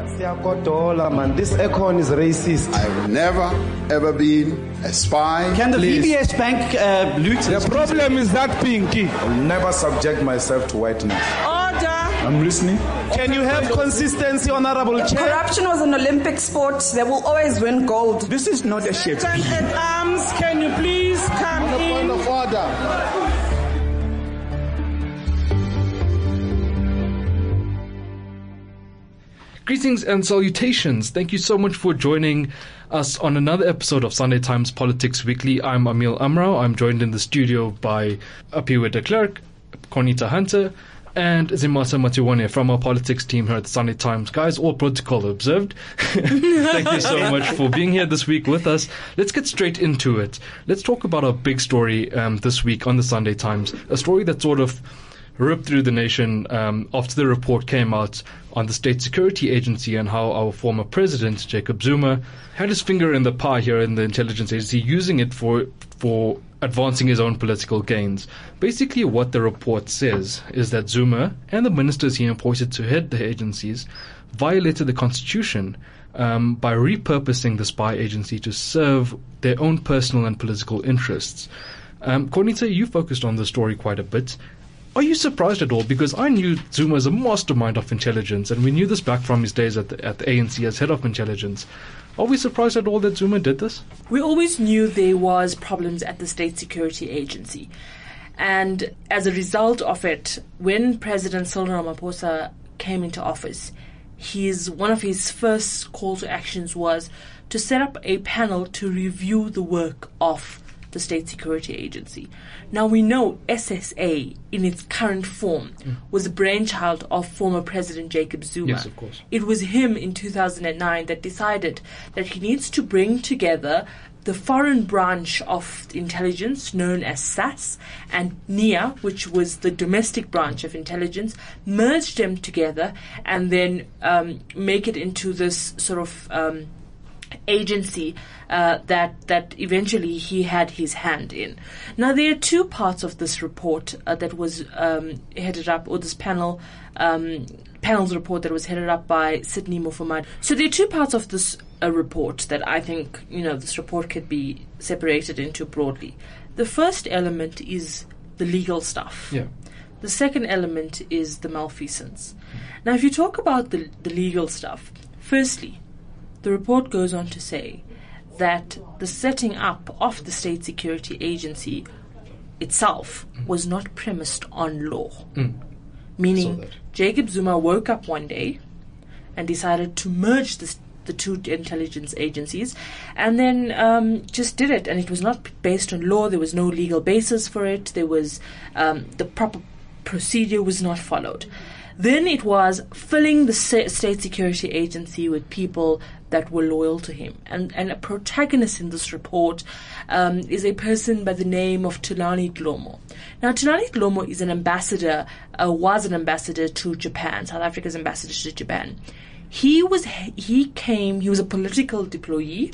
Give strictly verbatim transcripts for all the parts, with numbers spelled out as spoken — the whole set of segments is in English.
Man, this Econ is racist. I've never, ever been a spy. Can the Please. V B S Bank uh, loot? The problem is that pinky. I'll never subject myself to whiteness. Order. I'm listening. Can you have consistency, Honorable If Chair? corruption was an Olympic sport, they will always win gold. This is not a ship. Stand at arms, can you please come On the in? point of order. Greetings and salutations. Thank you so much for joining us on another episode of Sunday Times Politics Weekly. I'm Amil Amrao. I'm joined in the studio by Apiwe de Klerk, Cornita Hunter, and Zimasa Matiwane from our politics team here at the Sunday Times. Guys, all protocol observed. Thank you so much for being here this week with us. Let's get straight into it. Let's talk about our big story um, this week on the Sunday Times, a story that sort of ripped through the nation um, after the report came out on the State Security Agency and how our former president, Jacob Zuma, had his finger in the pie here in the intelligence agency, using it for for advancing his own political gains. Basically, what the report says is that Zuma and the ministers he appointed to head the agencies violated the constitution um, by repurposing the spy agency to serve their own personal and political interests. Um, Cornita, you focused on the story quite a bit. Are you surprised at all? Because I knew Zuma as a mastermind of intelligence, and we knew this back from his days at the, at the A N C as head of intelligence. Are we surprised at all that Zuma did this? We always knew there was problems at the State Security Agency. And as a result of it, when President Cyril Ramaphosa came into office, his one of his first call to actions was to set up a panel to review the work of the State Security Agency. Now we know S S A in its current form mm. was a brainchild of former President Jacob Zuma. Yes, of course. It was him in two thousand nine that decided that he needs to bring together the foreign branch of intelligence known as S A S and N I A, which was the domestic branch of intelligence, merge them together and then um, make it into this sort of um, agency uh, that that eventually he had his hand in. Now there are two parts of this report uh, that was um, headed up, or this panel um, panel's report that was headed up by Sydney Mufamadi. So there are two parts of this uh, report that I think, you know, this report could be separated into broadly. The first element is the legal stuff. Yeah. The second element is the malfeasance. Now if you talk about the, the legal stuff, firstly, the report goes on to say that the setting up of the State Security Agency itself mm. was not premised on law. Mm. Meaning, Jacob Zuma woke up one day and decided to merge this, the two intelligence agencies and then um, just did it. And it was not based on law. There was no legal basis for it. There was um, the proper procedure was not followed. Then it was filling the State Security Agency with people that were loyal to him. And, and a protagonist in this report um, is a person by the name of Thulani Dlomo. Now, Thulani Dlomo is an ambassador, uh, was an ambassador to Japan, South Africa's ambassador to Japan. He was, he came, he was a political deployee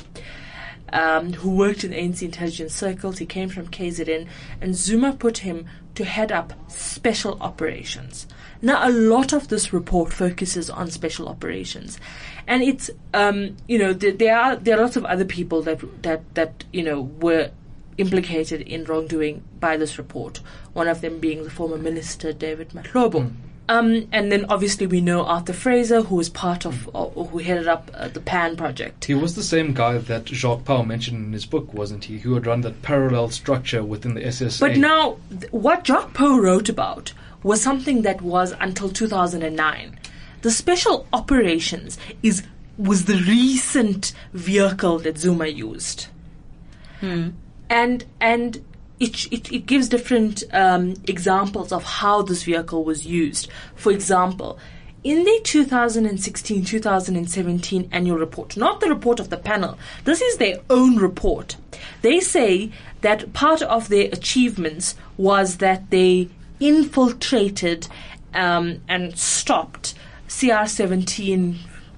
um, who worked in A N C intelligence circles. He came from K Z N, and Zuma put him to head up special operations. Now, a lot of this report focuses on special operations, and it's um, you know th- there are there are lots of other people that that that you know were implicated in wrongdoing by this report. One of them being the former minister David Mahlobo. Mm. Um, and then obviously we know Arthur Fraser, who was part of, uh, who headed up uh, the PAN project. He was the same guy that Jacques Pau mentioned in his book, wasn't he? Who had run that parallel structure within the S S A. But now, th- what Jacques Pau wrote about was something that was until two thousand nine. The special operations is was the recent vehicle that Zuma used. Hmm. And and it, it, it gives different um, examples of how this vehicle was used. For example, in the two thousand sixteen two thousand seventeen annual report, not the report of the panel, this is their own report. They say that part of their achievements was that they infiltrated um, and stopped C R seventeen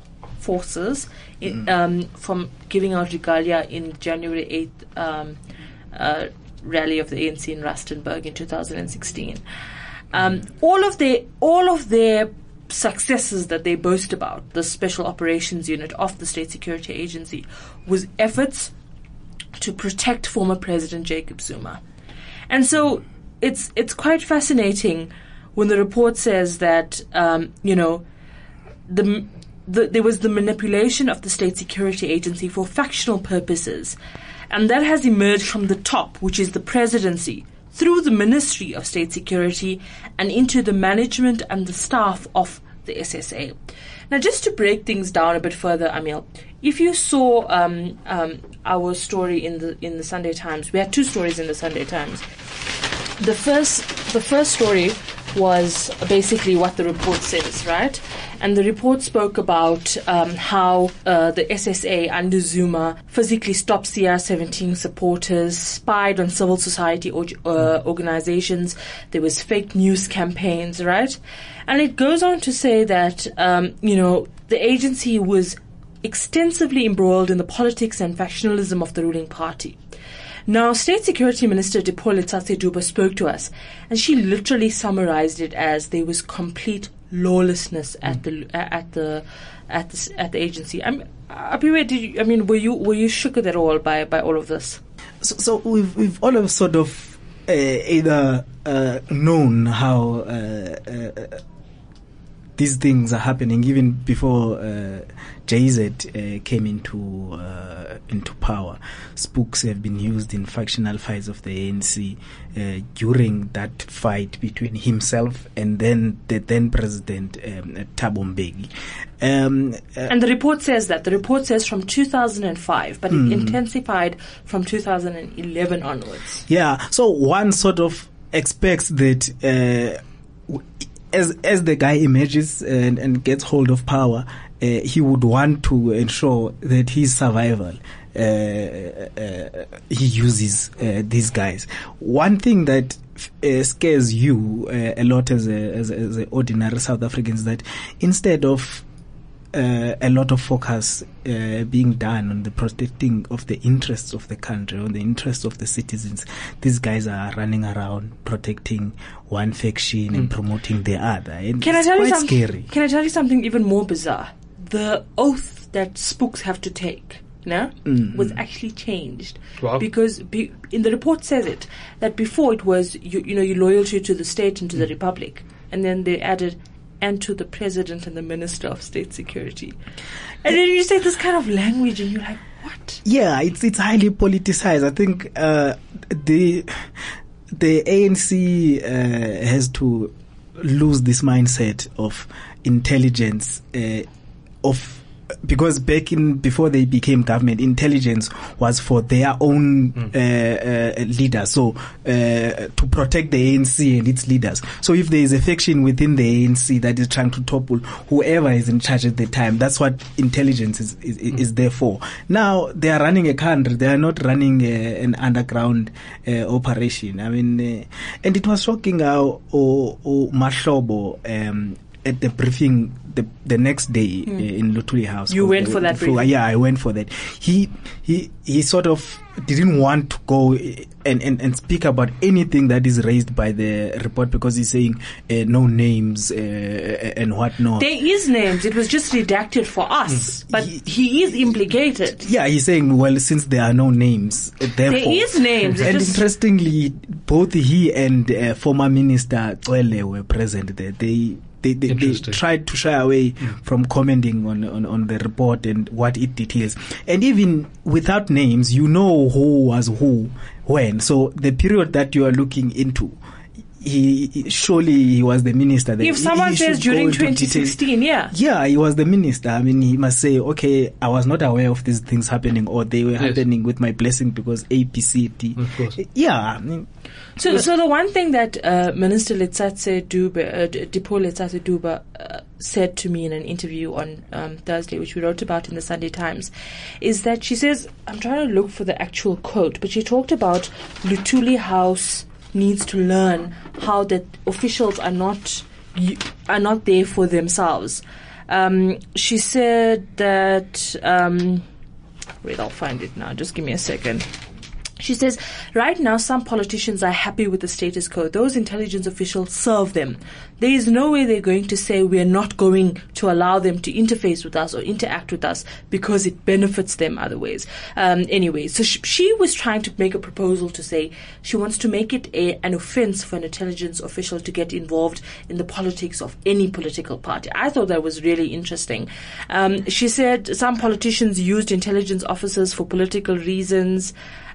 forces in, um, from giving out regalia in January eighth um, uh, rally of the A N C in Rustenburg in two thousand sixteen. Um, all of their all of their successes that they boast about, the Special Operations Unit of the State Security Agency, was efforts to protect former President Jacob Zuma. And so it's it's quite fascinating when the report says that, um, you know, the, the there was the manipulation of the State Security Agency for factional purposes, and that has emerged from the top, which is the presidency, through the Ministry of State Security and into the management and the staff of the S S A. Now, just to break things down a bit further, Amil, if you saw um, um, our story in the in the Sunday Times, we had two stories in the Sunday Times. The first, the first story was basically what the report says, right? And the report spoke about um, how uh, the S S A under Zuma physically stopped C R seventeen supporters, spied on civil society or, uh, organizations. There was fake news campaigns, right? And it goes on to say that, um, you know, the agency was extensively embroiled in the politics and factionalism of the ruling party. Now, State Security Minister Dipuo Letsatsi Duba spoke to us, and she literally summarized it as there was complete lawlessness at the at the at the at the agency. I'm, Apiwe, did you, I mean, were you were you shook at all by by all of this? So, so we've we've all of sort of uh, either uh, known how uh, uh, these things are happening even before uh, J Z uh, came into uh, into power. Spooks have been used in factional fights of the A N C uh, during that fight between himself and then the then president um, Thabo Mbeki. Um, uh, and the report says that the report says from two thousand five, but mm, it intensified from two thousand eleven onwards. Yeah, so one sort of expects that. Uh, w- As as the guy emerges and, and gets hold of power, uh, he would want to ensure that his survival, uh, uh, he uses uh, these guys. One thing that uh, scares you uh, a lot as a, as, a, as a ordinary South Africans, that instead of Uh, a lot of focus uh, being done on the protecting of the interests of the country, on the interests of the citizens, these guys are running around protecting one faction mm. and promoting the other. And can it's I tell quite you something? Scary. Can I tell you something even more bizarre? The oath that spooks have to take, no, mm-hmm. was actually changed. Wow. Because be, in the report says it that before it was you, you know your loyalty to the state and to mm. the republic, and then they added. And to the president and the minister of state security. And then you say this kind of language and you're like, what? Yeah, it's it's highly politicized. I think uh, the the A N C uh, has to lose this mindset of intelligence uh, of because back in before they became government, intelligence was for their own mm. uh, uh, leaders, so uh, to protect the A N C and its leaders. So if there is a faction within the A N C that is trying to topple whoever is in charge at the time, that's what intelligence is is, mm. is there for. Now they are running a country; they are not running a, an underground uh, operation. I mean, uh, and it was shocking how oh, oh, Mahlobo um, at the briefing the the next day mm. uh, in Luthuli House. You went the, for that the, briefing? Yeah, I went for that. He he he sort of didn't want to go and, and, and speak about anything that is raised by the report because he's saying uh, no names uh, and whatnot. There is names. It was just redacted for us, mm. but he, he is implicated. Yeah, he's saying, well, since there are no names, therefore... There is names. And interestingly, both he and uh, former Minister Cwele were present there. They... They, they, they tried to shy away mm. from commenting on, on, on the report and what it details. And even without names, you know who was who when. So the period that you are looking into, he surely he was the minister. If someone he says during twenty sixteen, yeah. Yeah, he was the minister. I mean, he must say, okay, I was not aware of these things happening, or they were yes. happening with my blessing because A, B, C, D. Of course. Yeah, I mean... So, so the one thing that uh, Minister Letsatsi Duba, uh, Dipuo Letsatsi Duba uh, said to me in an interview on um, Thursday, which we wrote about in the Sunday Times, is that she says, I'm trying to look for the actual quote, but she talked about Luthuli House needs to learn how that officials are not are not there for themselves. Um, she said that. Um, wait, I'll find it now. Just give me a second. She says, right now some politicians are happy with the status quo. Those intelligence officials serve them. There is no way they're going to say we are not going to allow them to interface with us or interact with us because it benefits them other ways. Um, anyway, so sh- she was trying to make a proposal to say she wants to make it a, an offense for an intelligence official to get involved in the politics of any political party. I thought that was really interesting. Um, she said some politicians used intelligence officers for political reasons.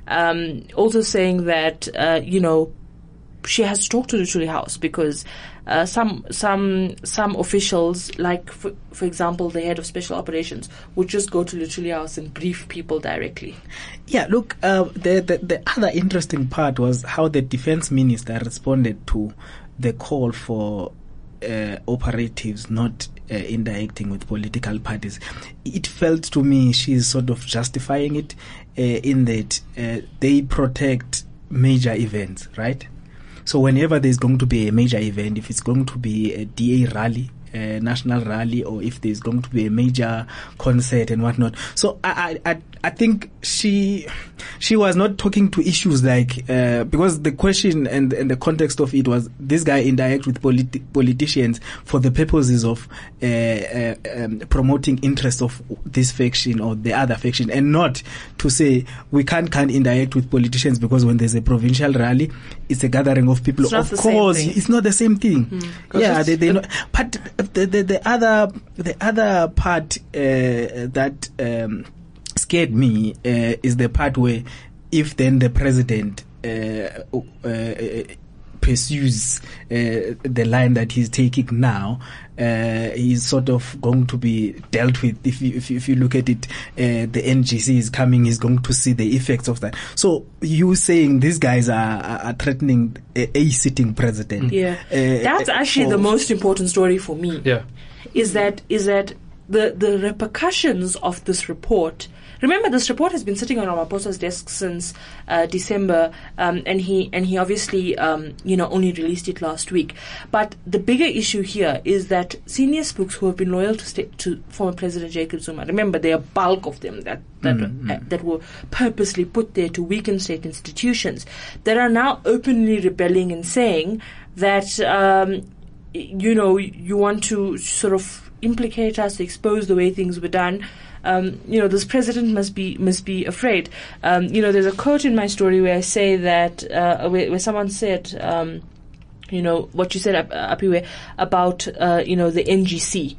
Um, also saying that, uh, you know, she has to talk to the Luthuli House because uh, some some some officials, like, for, for example, the head of special operations, would just go to the Luthuli House and brief people directly. Yeah, look, uh, the, the, the other interesting part was how the defense minister responded to the call for uh, operatives not uh, interacting with political parties. It felt to me she's sort of justifying it uh, in that uh, they protect major events, right? So whenever there's going to be a major event, if it's going to be a D A rally, a national rally, or if there's going to be a major concert and whatnot. So I, I, I think she, she was not talking to issues like, uh, because the question and, and the context of it was this guy interact with politi- politicians for the purposes of, uh, uh, um, promoting interests of this faction or the other faction, and not to say we can't, can't interact with politicians because when there's a provincial rally, it's a gathering of people. It's not of the course, same thing. It's not the same thing. Mm. Yeah, they, they know, but the, the, the other, the other part, uh, that, um, scared me, uh, is the part where if then the president, uh, uh, pursues, uh, the line that he's taking now, uh, he's sort of going to be dealt with. If you, if you, if you look at it, uh, the N G C is coming, he's going to see the effects of that. So you saying these guys are, are threatening a, a sitting president. Yeah. Uh, That's actually the most important story for me. Yeah. Is that, is that the, the repercussions of this report. Remember, this report has been sitting on Ramaphosa's desk since uh, December, um, and he and he obviously, um, you know, only released it last week. But the bigger issue here is that senior spooks who have been loyal to state, to former President Jacob Zuma, remember, there are a bulk of them that that Mm-hmm. uh, that were purposely put there to weaken state institutions, that are now openly rebelling and saying that, um, you know, you want to sort of implicate us, expose the way things were done. Um, you know, this president must be must be afraid. Um, you know, there's a quote in my story where I say that uh, where, where someone said, um, you know, what you said, Apiwe, about uh, you know, the N G C.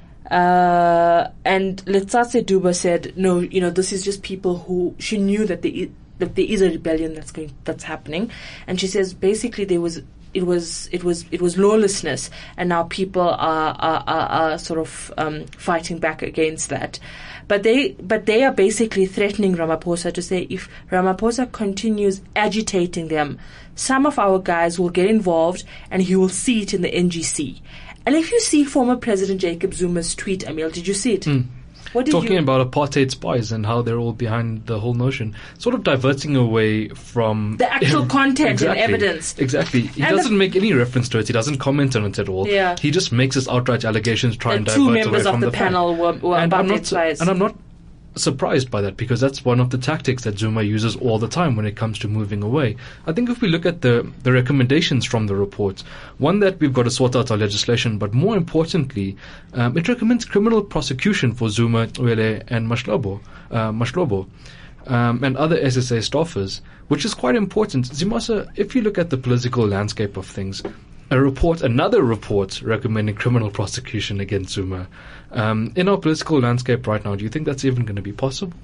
Uh, and Letsatse Duba said, no, you know, this is just people who, she knew that there is, that there is a rebellion that's going that's happening, and she says basically there was. It was it was it was lawlessness, and now people are are, are, are sort of um, fighting back against that. But they but they are basically threatening Ramaphosa to say if Ramaphosa continues agitating them, some of our guys will get involved, and he will see it in the N G C. And if you see former President Jacob Zuma's tweet, Emil, did you see it? Mm. What did Talking you about apartheid spies and how they're all behind the whole notion, sort of diverting away from the actual content exactly, and evidence. Exactly. He And doesn't the, make any reference to it. He doesn't comment on it at all. Yeah. He just makes his outright allegations, try the and two divert away members from of the, the panel fact. were, were and I'm apartheid not, spies. And I'm not surprised by that, because that's one of the tactics that Zuma uses all the time when it comes to moving away. I think if we look at the, the recommendations from the report, one, that we've got to sort out our legislation, but more importantly, um, it recommends criminal prosecution for Zuma, Wele, and Mashlobo, uh, Mashlobo, um, and other S S A staffers, which is quite important. Zimasa, if you look at the political landscape of things, a report, another report recommending criminal prosecution against Zuma. Um, in our political landscape right now, do you think that's even going to be possible?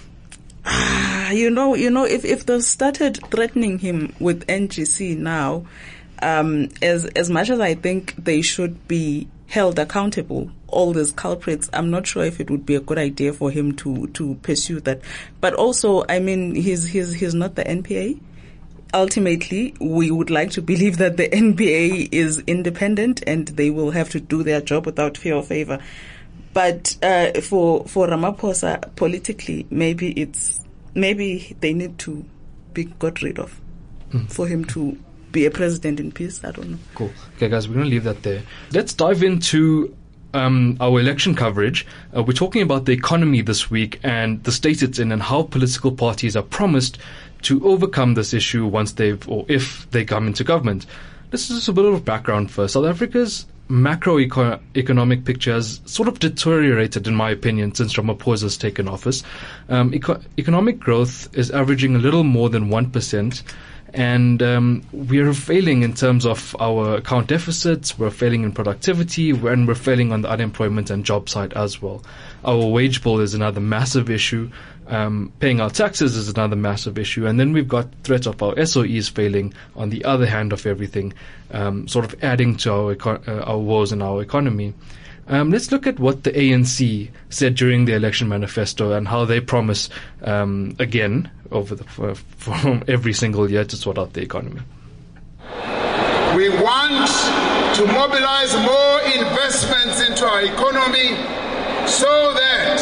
You know, you know, if, if they've started threatening him with N G C now, um, as as much as I think they should be held accountable, all these culprits, I'm not sure if it would be a good idea for him to, to pursue that. But also, I mean, he's he's he's not the N P A. Ultimately, we would like to believe that the N P A is independent and they will have to do their job without fear or favor. But uh, for for Ramaphosa, politically, maybe it's maybe they need to be got rid of mm. for him to be a president in peace. I don't know. Cool. Okay, guys, we're going to leave that there. Let's dive into um, our election coverage, uh, we're talking about the economy this week and the state it's in and how political parties are promised to overcome this issue once they've, or if they come into government. This is just a bit of background first. South Africa's macroeconomic picture has sort of deteriorated, in my opinion, since Ramaphosa has taken office. Um, eco- economic growth is averaging a little more than one percent. And um, we're failing in terms of our account deficits, we're failing in productivity, and we're failing on the unemployment and job side as well. Our wage bill is another massive issue. Um, paying our taxes is another massive issue. And then we've got threats of our S O Es failing on the other hand of everything, um, sort of adding to our, eco- uh, our woes in our economy. Um, let's look at what the A N C said during the election manifesto and how they promise, um, again, over the for, for every single year to sort out the economy. We want to mobilize more investments into our economy so that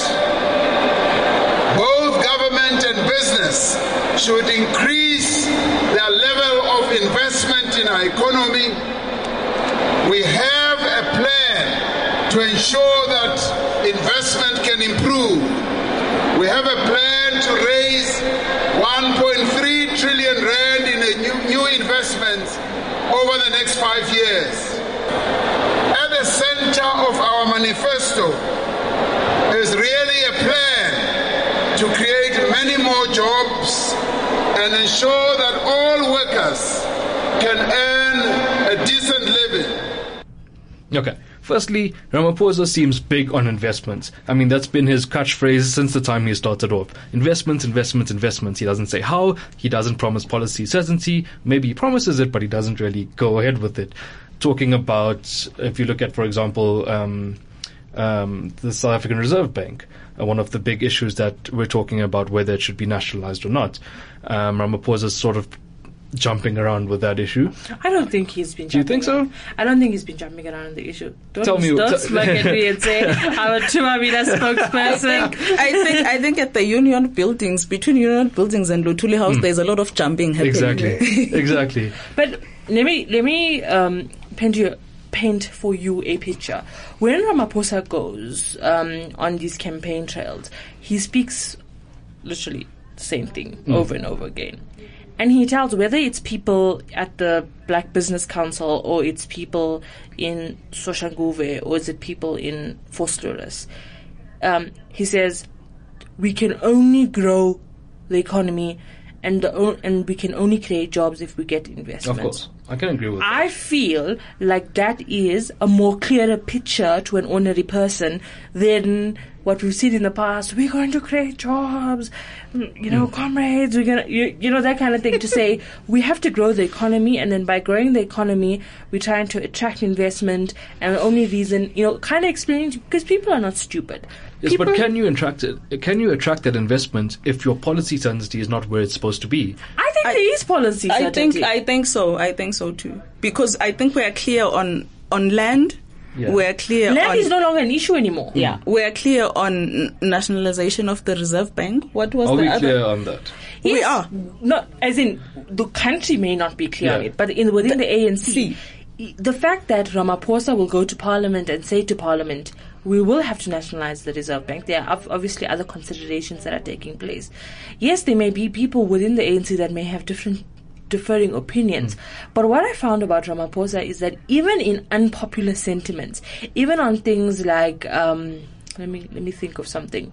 both government and business should increase their level of investment in our economy. We have a plan to ensure that investment can improve. We have a plan to raise one point three trillion rand in a new, new investments over the next five years. At the center of our manifesto is really a plan to create many more jobs and ensure that all workers can earn a decent living. Okay. Firstly, Ramaphosa seems big on investments. I mean, that's been his catchphrase since the time he started off. Investments, investments, investments. He doesn't say how. He doesn't promise policy certainty. Maybe he promises it, but he doesn't really go ahead with it. Talking about, if you look at, for example, um, um, the South African Reserve Bank, uh, one of the big issues that we're talking about, whether it should be nationalized or not. Um, Ramaphosa's sort of jumping around with that issue. I don't think he's been. Do you think so? Around. I don't think he's been jumping around the issue. Don't, Tell me, don't t- look at me and say I'm a Tumamina spokesperson. I think, I think I think at the Union buildings, between Union buildings and Luthuli House, mm. there's a lot of jumping happening. Exactly, exactly. But let me let me um, paint you paint for you a picture. When Ramaphosa goes um, on these campaign trails, he speaks literally the same thing mm. over and over again. And he tells whether it's people at the Black Business Council or it's people in Soshanguve or is it people in Vosloorus. Um, he says we can only grow the economy and the o- and we can only create jobs if we get investment. Of course, I can agree with that. I feel like that is a more clearer picture to an ordinary person than what we've seen in the past. We're going to create jobs, you know, mm. comrades, we're gonna, you, you know, that kind of thing. To say we have to grow the economy, and then by growing the economy, we're trying to attract investment, and the only reason, you know, kind of explaining to, because people are not stupid. Yes, people, but can you attract it? Can you attract that investment if your policy certainty is not where it's supposed to be? I think I, there is policy I certainty. think I think so. I think so too. Because I think we are clear on on land. Yeah. We're clear land on, is no longer an issue anymore. Yeah, we're clear on nationalization of the Reserve Bank. What was are the we other? clear on that? Yes, we are. Not as in the country may not be clear yeah. on it, but in within the, the A N C, see. the fact that Ramaphosa will go to Parliament and say to Parliament, we will have to nationalize the Reserve Bank. There are obviously other considerations that are taking place. Yes, there may be people within the A N C that may have different differing opinions. Mm. But what I found about Ramaphosa is that even in unpopular sentiments, even on things like, um, let me let me think of something,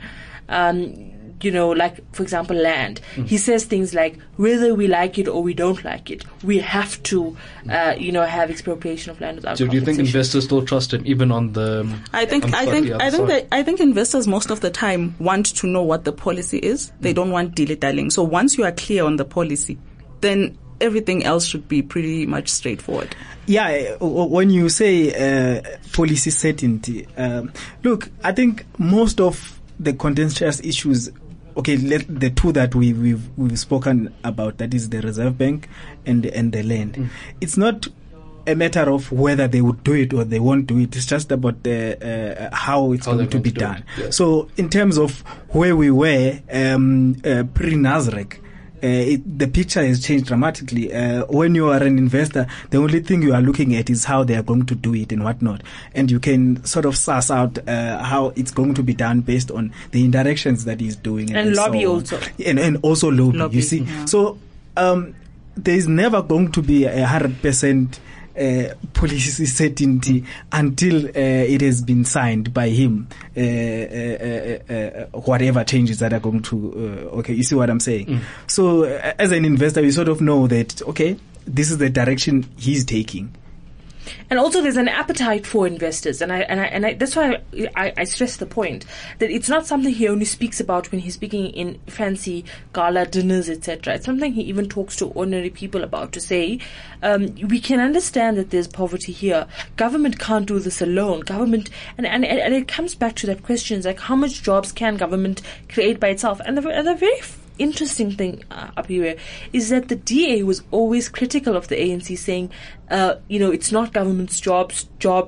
um, you know, like, for example, land. Mm. He says things like, whether we like it or we don't like it, we have to, uh, you know, have expropriation of land without So do you think investors still trust him, even on the? I think the, I think I think that, I think investors most of the time want to know what the policy is. They mm. don't want dilly-dallying. So once you are clear on the policy, then everything else should be pretty much straightforward. Yeah, when you say uh, policy certainty, um, look, I think most of the contentious issues, okay, let, the two that we, we've we've spoken about, that is the Reserve Bank and and the land. Mm. It's not a matter of whether they would do it or they won't do it. It's just about the uh, how it's how going to be to done. Yeah. So, in terms of where we were um, uh, pre-Nasrec. it, the picture has changed dramatically. Uh, when you are an investor, the only thing you are looking at is how they are going to do it and whatnot. And you can sort of suss out uh, how it's going to be done based on the interactions that he's doing. And, and lobby so also. And, and also lobby, lobby. you see. Yeah. So um, there is never going to be a one hundred percent Uh, policy certainty until uh, it has been signed by him, uh, uh, uh, uh, whatever changes that are going to, uh, okay, you see what I'm saying? Mm. So uh, as an investor, you sort of know that, okay, this is the direction he's taking. And also, there's an appetite for investors, and I and I and I, that's why I, I, I stress the point that it's not something he only speaks about when he's speaking in fancy gala dinners, et cetera. It's something he even talks to ordinary people about, to say, um, we can understand that there's poverty here. Government can't do this alone. Government, and and, and it comes back to that question, like how much jobs can government create by itself? And the, and the very interesting thing uh, up here is that the D A was always critical of the A N C, saying, uh, you know, it's not government's jobs, job,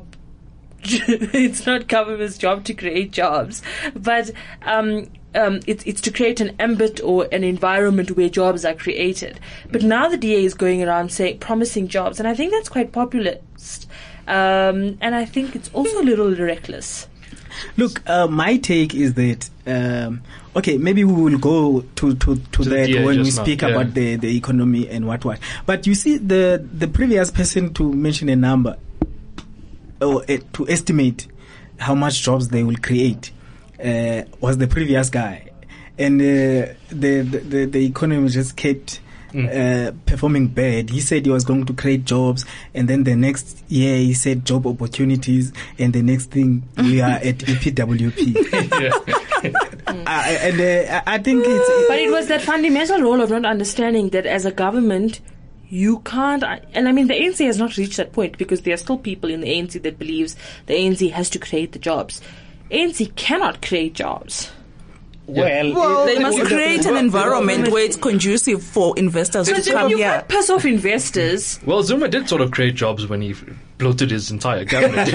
it's not government's job to create jobs, but um, um, it's it's to create an ambit or an environment where jobs are created. But now the D A is going around saying, promising jobs, and I think that's quite populist, um, and I think it's also a little reckless. Look, uh, my take is that, um, okay, maybe we will go to, to, to, to that when we speak now, yeah. about the, the economy and what what. But you see, the, the previous person to mention a number, or uh, to estimate how much jobs they will create, uh, was the previous guy. And uh, the, the, the economy just kept Mm. Uh, performing bad. He said he was going to create jobs, and then the next year he said job opportunities, and the next thing we are at E P W P. uh, and uh, I think it's... But it was that fundamental role of not understanding that as a government, you can't... And I mean, the A N C has not reached that point, because there are still people in the A N C that believes the A N C has to create the jobs. A N C cannot create jobs. Well, well they must create an environment where it's conducive for investors so to come you here. can't piss off investors. Well, Zuma did sort of create jobs when he bloated his entire cabinet.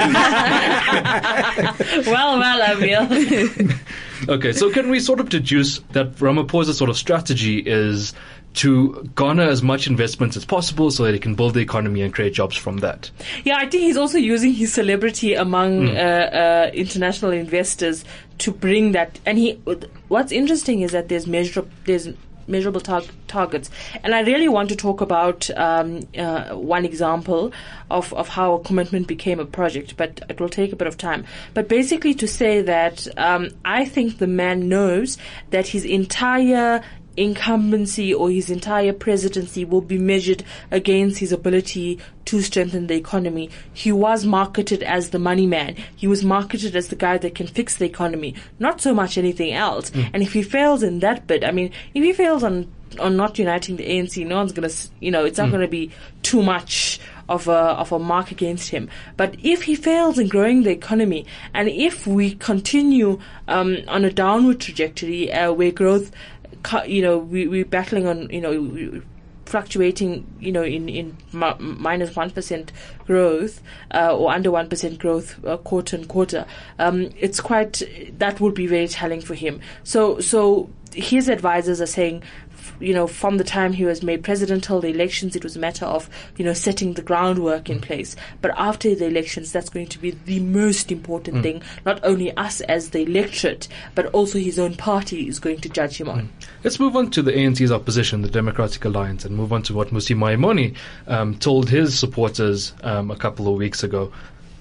well, well, Emil. Okay, so can we sort of deduce that Ramaphosa's sort of strategy is to garner as much investment as possible so that he can build the economy and create jobs from that? Yeah, I think he's also using his celebrity among Mm. uh, uh, international investors to bring that. And he, what's interesting is that there's measurable, there's measurable tar- targets. And I really want to talk about um, uh, one example of, of how a commitment became a project, but it will take a bit of time. But basically to say that um, I think the man knows that his entire incumbency or his entire presidency will be measured against his ability to strengthen the economy. He was marketed as the money man. He was marketed as the guy that can fix the economy, not so much anything else. Mm. And if he fails in that bit, I mean, if he fails on on not uniting the A N C, no one's gonna, you know, it's not mm. gonna be too much of a of a mark against him. But if he fails in growing the economy, and if we continue um, on a downward trajectory uh, where growth, you know, we, we're battling on, you know, fluctuating, you know, in, in mi- minus one percent growth, uh, or under one percent growth, uh, quarter and quarter. Um, it's quite, that would be very telling for him. So, so his advisors are saying, you know, from the time he was made president till the elections, it was a matter of, you know, setting the groundwork in place. But after the elections, that's going to be the most important mm. thing. Not only us as the electorate, but also his own party is going to judge him on. Mm. Let's move on to the A N C's opposition, the Democratic Alliance, and move on to what Mmusi Maimane um, told his supporters um, a couple of weeks ago.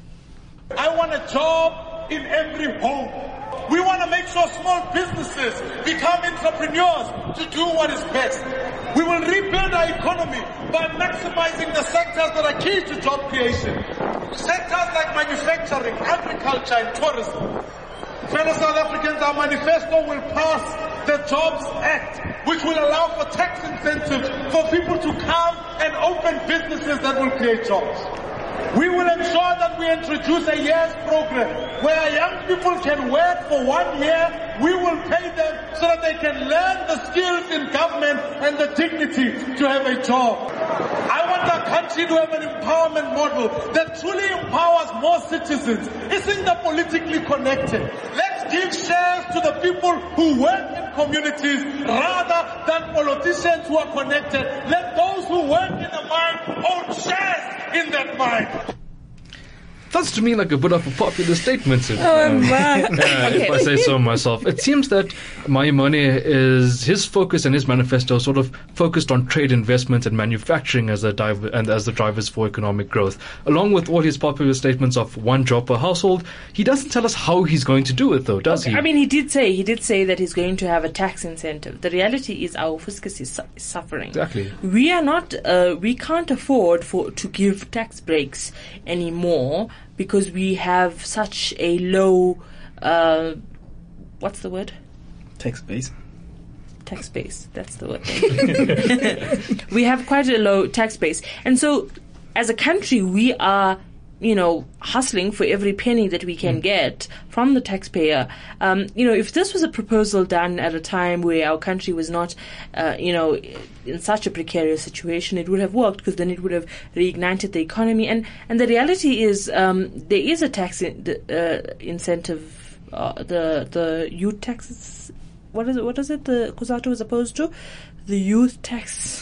I want a job in every home. We want to make sure small businesses become entrepreneurs to do what is best. We will rebuild our economy by maximizing the sectors that are key to job creation. Sectors like manufacturing, agriculture, and tourism. Fellow South Africans, our manifesto will pass the Jobs Act, which will allow for tax incentives for people to come and open businesses that will create jobs. We will ensure that we introduce a year's program where young people can work for one year. We will pay them so that they can learn the skills in government and the dignity to have a job. I want our country to have an empowerment model that truly empowers more citizens. Isn't that politically connected? Let's give shares to the people who work in communities rather than politicians who are connected. Let those who work in the mine own shares in that mine. Sounds to me like a bit of a popular statement. If, Oh, um, man. uh, if I say so myself. It seems that Maimane is his focus and his manifesto sort of focused on trade, investment, and manufacturing as a div- and as the drivers for economic growth. Along with all his popular statements of one job per household, he doesn't tell us how he's going to do it, though, does Okay, he? I mean, he did say he did say that he's going to have a tax incentive. The reality is our fiscus is su- suffering. Exactly. We are not. Uh, we can't afford for to give tax breaks anymore because we have such a low. Uh, what's the word? Tax base. Tax base. That's the word. We have quite a low tax base, and so as a country, we are, you know, hustling for every penny that we can get from the taxpayer. Um, you know, if this was a proposal done at a time where our country was not, uh, you know, in such a precarious situation, it would have worked because then it would have reignited the economy. And, and the reality is, um, there is a tax in, uh, incentive, uh, the the youth taxes. What is it? What is it? The Kusato is opposed to the youth tax.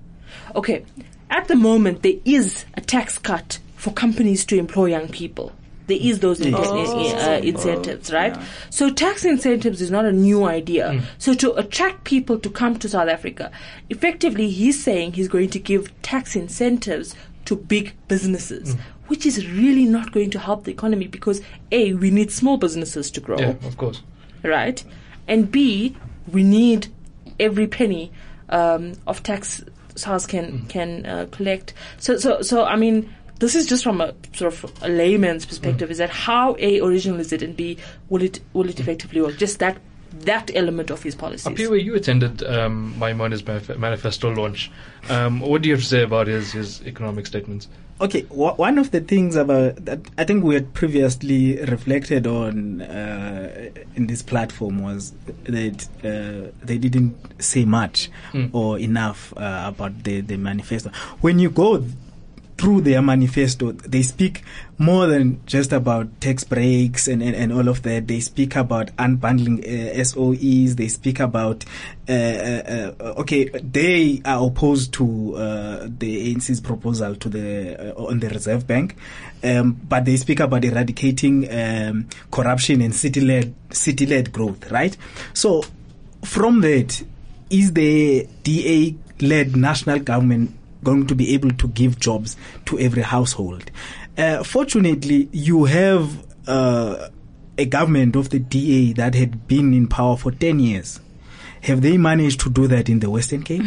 Okay, at the moment there is a tax cut for companies to employ young people. There is those in- Oh. uh, incentives, right? So tax incentives is not a new idea. Mm. So to attract people to come to South Africa, effectively he's saying he's going to give tax incentives to big businesses, Mm. which is really not going to help the economy because A, we need small businesses to grow, Yeah, of course. right? And B, we need every penny um, of tax SARS can Mm. can uh, collect. So so so I mean, this is just from a sort of a layman's perspective. Mm. Is that how A, original is it, and B, will it will it effectively work? Just that that element of his policies. Apiwa, you attended um, Maimane's manif- manifesto launch. Um, what do you have to say about his, his economic statements? Okay, w- one of the things about that I think we had previously reflected on uh, in this platform was that uh, they didn't say much Mm. or enough uh, about the, the manifesto. When you go through their manifesto, they speak more than just about tax breaks and, and, and all of that. They speak about unbundling uh, S O Es. They speak about, uh, uh, uh, okay, they are opposed to uh, the A N C's proposal to the uh, on the Reserve Bank, um, but they speak about eradicating um, corruption and city-led city-led growth, right? So from that, is the D A-led national government going to be able to give jobs to every household? Uh, fortunately, you have uh, a government of the D A that had been in power for ten years. Have they managed to do that in the Western Cape?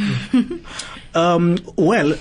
um, well,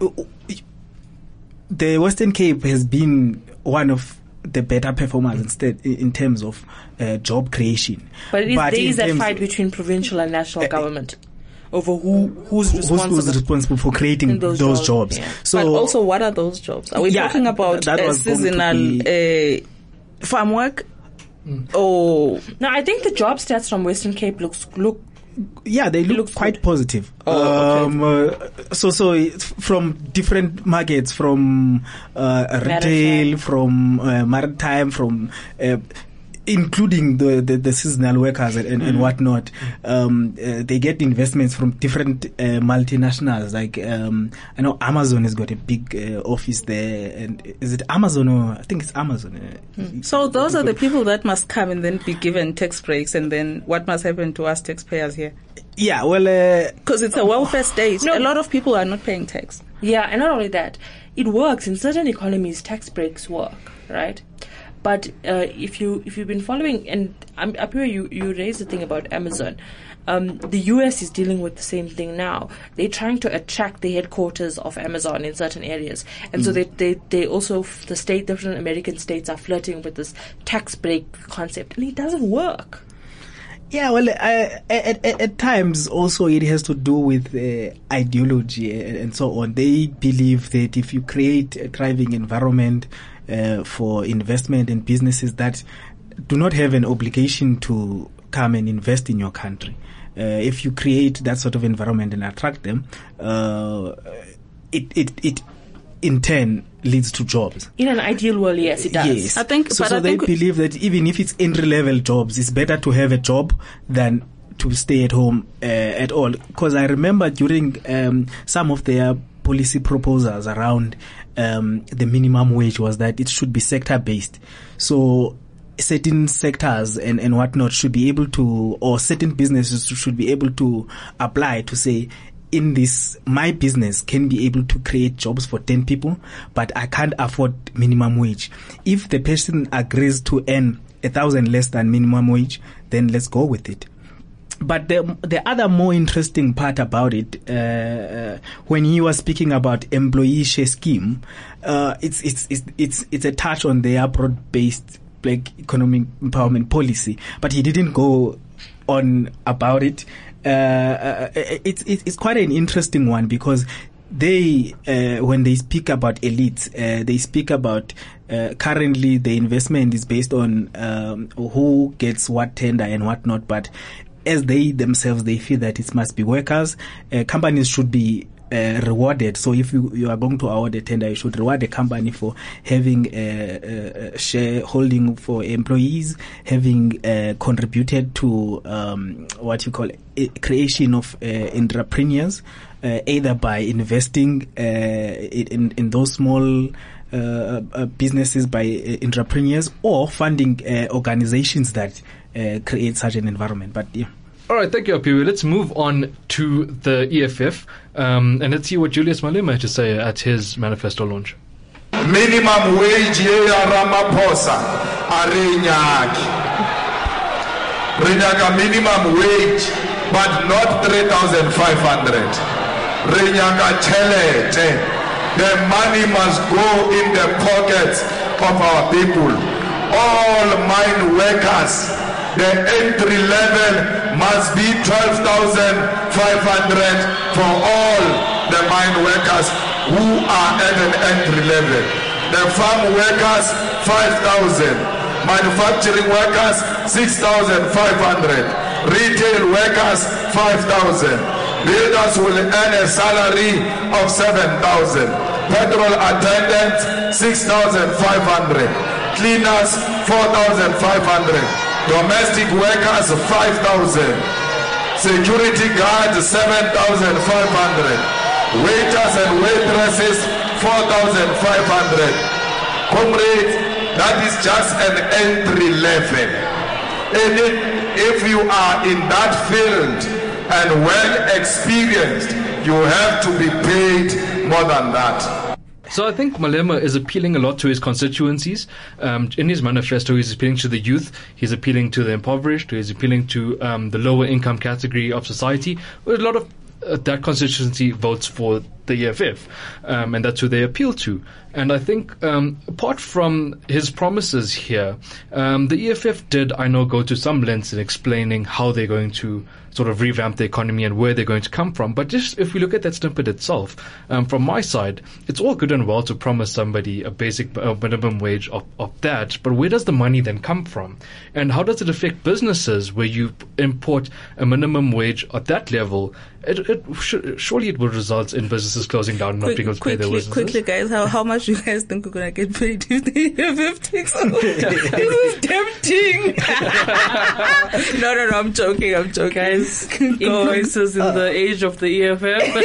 the Western Cape has been one of the better performers instead in terms of uh, job creation. But it is, But there in is that terms- fight between provincial and national Uh, government over who who's Who's, responsible. who's responsible for creating in those, those jobs? jobs, yeah. So But also, what are those jobs? Are we Yeah, talking about that uh, was going to seasonal be- uh, farm work? Or No, I think the job stats from Western Cape looks look yeah, they look looks quite good. positive. Oh, um, uh, so, so it's from different markets, from uh, retail, Maritime. from uh, maritime, from uh, including the, the, the seasonal workers and, and, and whatnot. Um, uh, they get investments from different uh, multinationals. Like um, I know Amazon has got a big uh, office there, and is it Amazon or I think it's Amazon? Uh, so those are the people that must come and then be given tax breaks, and then what must happen to us taxpayers here? Yeah, well, uh, Because it's a welfare state. No. A lot of people are not paying tax. Yeah, and not only that, it works in certain economies. Tax breaks work, right? But uh, if you if you've been following, and I'm up here, you you raised the thing about Amazon. Um, the U S is dealing with the same thing now. They're trying to attract the headquarters of Amazon in certain areas, and so they they they also f- the state different American states are flirting with this tax break concept, and it doesn't work. Yeah, well, uh, at, at, at times also it has to do with uh, ideology and, and so on. They believe that if you create a thriving environment uh, for investment and businesses that do not have an obligation to come and invest in your country, uh, if you create that sort of environment and attract them, uh, it, it, it in turn leads to jobs. In an ideal world, yes, it does. Yes. I think, so. but so I they think believe that even if it's entry level jobs, it's better to have a job than to stay at home uh, at all. Because I remember during um, some of their policy proposals around um, the minimum wage was that it should be sector based. So certain sectors and, and whatnot should be able to, or certain businesses should be able to apply to say, in this, my business can be able to create jobs for ten people, but I can't afford minimum wage. If the person agrees to earn a thousand less than minimum wage, then let's go with it. But the the other more interesting part about it, uh, uh, when he was speaking about employee share scheme, uh, it's, it's, it's, it's, it's a touch on their broad-based black economic empowerment policy, but he didn't go on about it. Uh, uh, it's, it's, it's quite an interesting one because they, uh, when they speak about elites, uh, they speak about, uh, currently the investment is based on, um, who gets what tender and whatnot, but as they themselves, they feel that it must be workers. Uh, companies should be Uh, rewarded. So if you, you are going to award a tender, you should reward the company for having a, a, a shareholding for employees, having uh, contributed to um, what you call a creation of uh, entrepreneurs, uh, either by investing uh, in, in those small uh, uh, businesses by uh, entrepreneurs, or funding uh, organizations that uh, create such an environment. But yeah. All right, thank you, Apiwe. Let's move on to the E F F, um, and let's see what Julius Malema had to say at his manifesto launch. Minimum wage ya Ramaphosa arinyaki. Rinyaka minimum wage, but not three thousand five hundred. Rinyaka chelete. The money must go in the pockets of our people. All mine workers, the entry level must be twelve thousand five hundred for all the mine workers who are at an entry level. The farm workers, five thousand. Manufacturing workers, six thousand five hundred. Retail workers, five thousand. Builders will earn a salary of seven thousand. Petrol attendants, six thousand five hundred. Cleaners, four thousand five hundred. Domestic workers, five thousand. Security guards, seven thousand five hundred. Waiters and waitresses, four thousand five hundred. Comrades, that is just an entry level. And if you are in that field and well experienced, you have to be paid more than that. So I think Malema is appealing a lot to his constituencies. Um, in his manifesto, he's appealing to the youth, he's appealing to the impoverished, he's appealing to um, the lower income category of society. A lot of uh, that constituency votes for the E F F, um, and that's who they appeal to. And I think um, apart from his promises here, um, the E F F did, I know, go to some lengths in explaining how they're going to sort of revamp the economy and where they're going to come from. But just if we look at that snippet itself, um, from my side, it's all good and well to promise somebody a basic uh, minimum wage of, of that, but where does the money then come from? And how does it affect businesses where you import a minimum wage at that level? It, it should, surely it will result in businesses closing down and not being able to pay their businesses. Quickly, guys, how, how much do you guys think we're going to get paid if the E F F takes over? This is tempting. no, no, no, I'm joking, I'm joking. Guys, increases in the age of the E F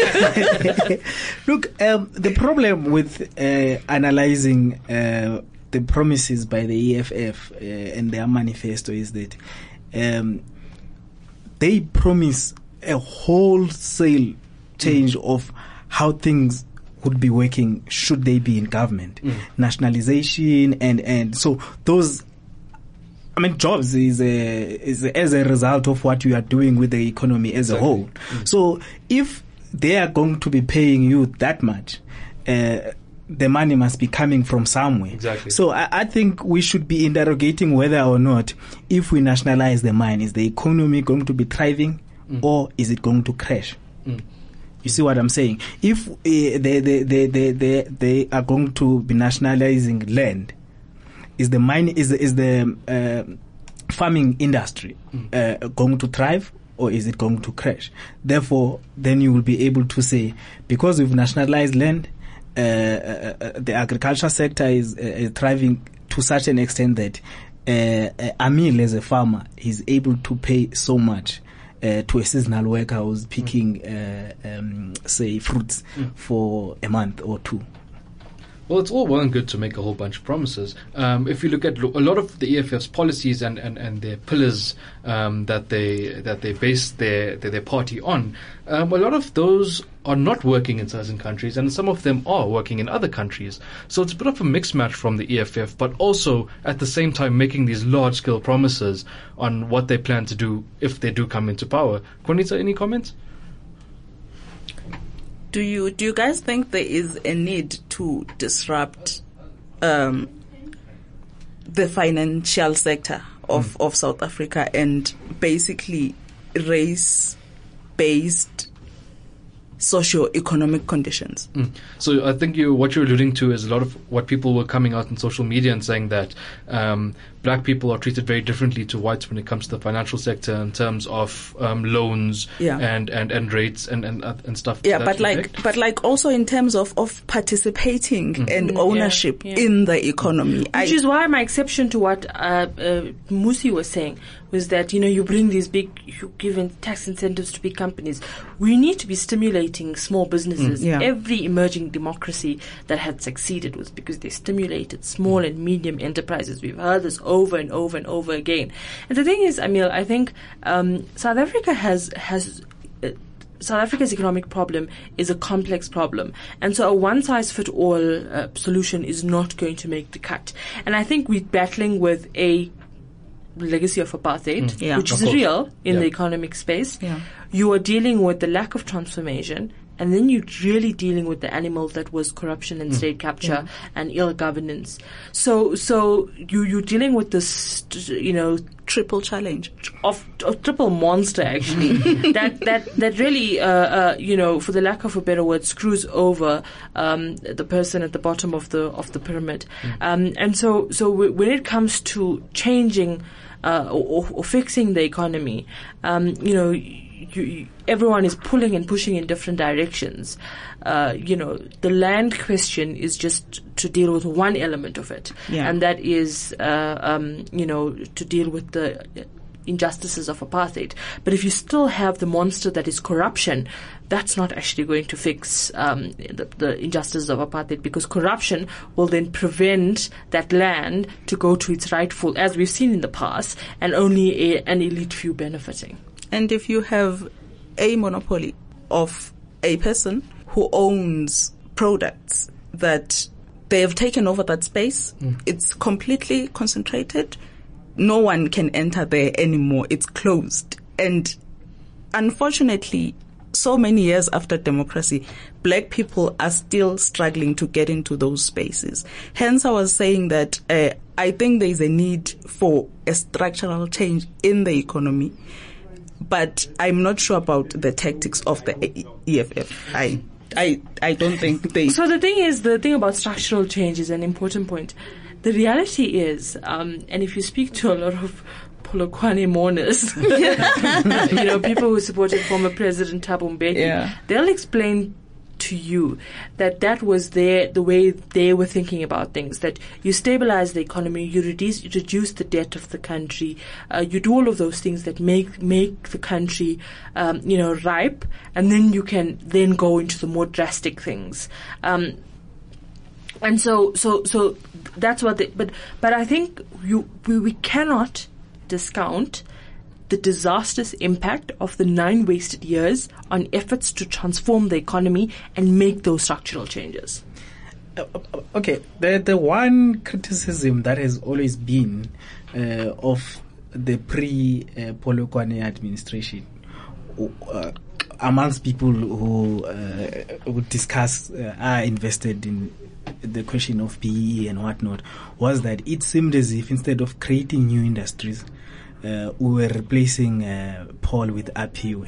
F. Look, um, the problem with uh, analyzing uh, the promises by the E F F uh, and their manifesto is that um, they promise a wholesale change mm. of how things would be working should they be in government. Mm. Nationalization and, and so those, I mean, jobs is a, is a, as a result of what you are doing with the economy as exactly. a whole. Mm. So if they are going to be paying you that much, uh, the money must be coming from somewhere. Exactly. So I, I think we should be interrogating whether or not, if we nationalize the mine, is the economy going to be thriving mm. or is it going to crash? Mm. You see what I'm saying? If uh, they, they, they, they, they, they are going to be nationalizing land, is the mine, is, is the uh, farming industry mm. uh, going to thrive or is it going to crash? Therefore, then you will be able to say, because we've nationalized land, uh, uh, the agriculture sector is, uh, is thriving to such an extent that uh, uh, Amil, as a farmer, is able to pay so much uh, to a seasonal worker who's picking, mm. uh, um, say, fruits mm. for a month or two. Well, it's all well and good to make a whole bunch of promises. Um, if you look at lo- a lot of the E F F's policies and, and, and their pillars um, that they that they base their their, their party on, um, a lot of those are not working in certain countries, and some of them are working in other countries. So it's a bit of a mixed match from the E F F, but also at the same time making these large-scale promises on what they plan to do if they do come into power. Konita, any comments? Do you do you guys think there is a need to disrupt um, the financial sector of, mm. of South Africa and basically race-based socio-economic conditions? Mm. So I think you what you're alluding to is a lot of what people were coming out in social media and saying that um, black people are treated very differently to whites when it comes to the financial sector in terms of um, loans yeah. and, and, and rates and and, uh, and stuff. Yeah, but like effect. but like also in terms of, of participating mm. and ownership yeah, yeah. in the economy. Which I, is why my exception to what uh, uh, Musi was saying was that, you know, you bring these big, you give tax incentives to big companies. We need to be stimulating small businesses. Mm. Yeah. Every emerging democracy that had succeeded was because they stimulated small and medium enterprises. We've heard this over and over and over again. And the thing is, Emil, I think um, South Africa has has. Uh, South Africa's economic problem is a complex problem, and so a one-size-fit-all uh, solution is not going to make the cut. And I think we're battling with a legacy of apartheid, mm. yeah, which is course. real in yeah. the economic space. Yeah. You are dealing with the lack of transformation, and then you're really dealing with the animal that was corruption and mm. state capture yeah. and ill governance. So, so you you're dealing with this, you know, triple challenge of, of triple monster actually that that that really uh, uh, you know, for the lack of a better word, screws over um, the person at the bottom of the of the pyramid. Mm. Um, and so so w- when it comes to changing uh, or, or fixing the economy, um, you know. You, you, everyone is pulling and pushing in different directions. Uh, you know, the land question is just to deal with one element of it, yeah. and that is, uh, um, you know, to deal with the injustices of apartheid. But if you still have the monster that is corruption, that's not actually going to fix um, the, the injustices of apartheid, because corruption will then prevent that land to go to its rightful, as we've seen in the past, and only a, an elite few benefiting. And if you have a monopoly of a person who owns products that they have taken over that space, mm. it's completely concentrated. No one can enter there anymore. It's closed. And unfortunately, so many years after democracy, black people are still struggling to get into those spaces. Hence, I was saying that uh, I think there is a need for a structural change in the economy. But I'm not sure about the tactics of the E F F. I, I, I don't think they. So the thing is, the thing about structural change is an important point. The reality is, um, and if you speak to a lot of Polokwane mourners, you know, people who supported former President Thabo Mbeki, yeah. they'll explain to you that that was their the way they were thinking about things, that you stabilize the economy, you reduce you reduce the debt of the country, uh, you do all of those things that make make the country um, you know, ripe, and then you can then go into the more drastic things. Um, and so so so that's what they, but but I think you we, we cannot discount the disastrous impact of the nine wasted years on efforts to transform the economy and make those structural changes. Uh, okay, the the one criticism that has always been uh, of the pre-Polokwane uh, administration, uh, amongst people who uh, would discuss uh, are invested in the question of P E and whatnot, was that it seemed as if instead of creating new industries, Uh, we were replacing uh, Paul with Apiwe.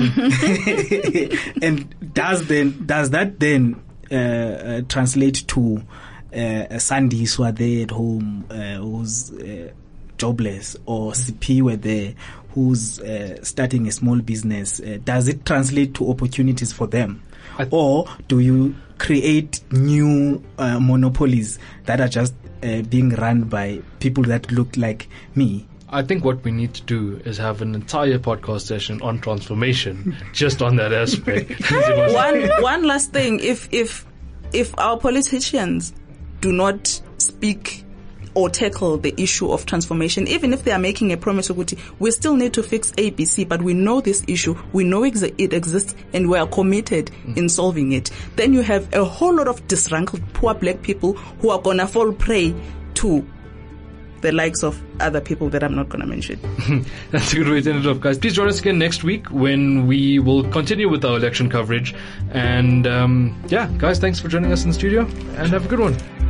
And does then does that then uh, uh, translate to uh, Sandy Swade at home, uh, who's uh, jobless, or Siphiwe there who's uh, starting a small business, uh, does it translate to opportunities for them? Th- or do you create new uh, monopolies that are just uh, being run by people that look like me? I think what we need to do is have an entire podcast session on transformation, just on that aspect. one one last thing: if if if our politicians do not speak or tackle the issue of transformation, even if they are making a promise, we still need to fix A B C, but we know this issue, we know ex- it exists, and we are committed mm. in solving it. Then you have a whole lot of disgruntled poor black people who are going to fall prey to the likes of other people that I'm not going to mention. That's a good way to end it off, guys. Please join us again next week when we will continue with our election coverage. And um, yeah, guys, thanks for joining us in the studio, and have a good one.